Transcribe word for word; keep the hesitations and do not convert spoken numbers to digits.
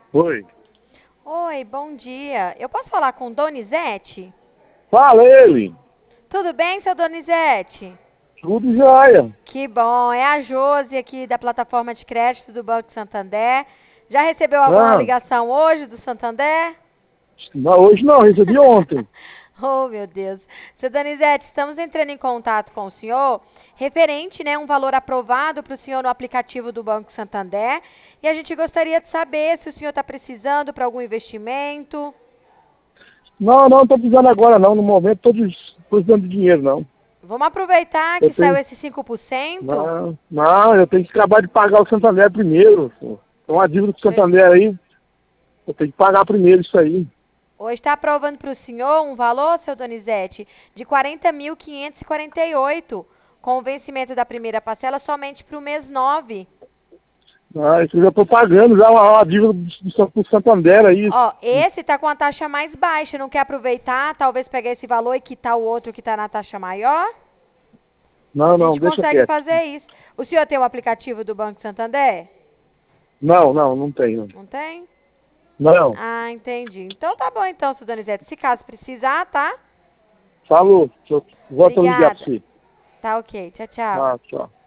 Oi. Oi, bom dia. Eu posso falar com Donizete? Fala ele. Tudo bem, seu Donizete? Tudo jóia. Que bom. É a Josi aqui da plataforma de crédito do Banco Santander. Já recebeu alguma Ah, ligação hoje do Santander? não, hoje não, recebi ontem. Oh, meu Deus. Seu Donizete, estamos entrando em contato com o senhor referente, né, um valor aprovado para o senhor no aplicativo do Banco Santander. E a gente gostaria de saber se o senhor está precisando para algum investimento. Não, não estou precisando agora não. No momento estou precisando de dinheiro, não. Vamos aproveitar Eu que saiu tenho. esse cinco por cento. Não, não, eu tenho que acabar de pagar o Santander primeiro. Pô. Tem uma dívida com o Santander aí. Eu tenho que pagar primeiro isso aí. Hoje está aprovando para o senhor um valor, seu Donizete, de quarenta mil quinhentos e quarenta e oito, com o vencimento da primeira parcela somente para o mês nove. Ah, isso eu já estou pagando já uma, uma dívida do, do Santander aí. Ó, esse está com a taxa mais baixa, não quer aproveitar, talvez pegar esse valor e quitar o outro que está na taxa maior? Não, A não, gente deixa consegue quieto. fazer isso. O senhor tem o aplicativo do Banco Santander? Não, não, não tenho. Não tem? Não. Ah, entendi. Então tá bom então, seu Donizete. Se caso precisar, tá? Falou. Eu volto a ligar para Obrigada. você. Tá ok. Tchau, tchau. Ah, tchau.